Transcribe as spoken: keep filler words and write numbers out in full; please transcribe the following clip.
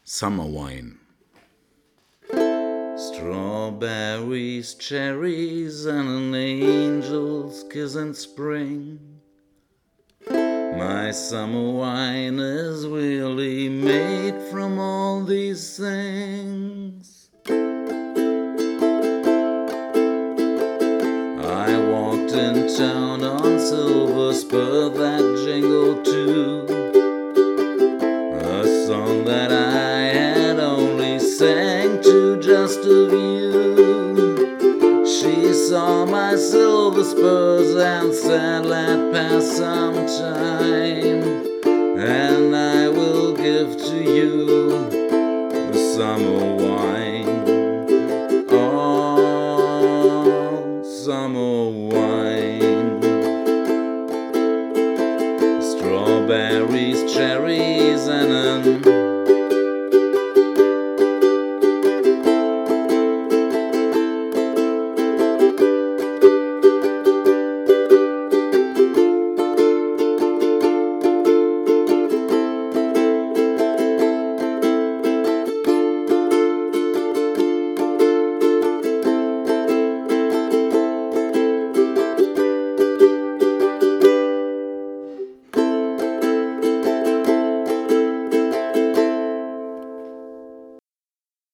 Summer wine. Strawberries, cherries, and an angel's kiss in spring. My summer wine is really made from all these things. I walked in town on silver spur that jingled too, a song that I had only sang to just of you. She saw my silver spurs and said, let pass some time, and I will give to you the summer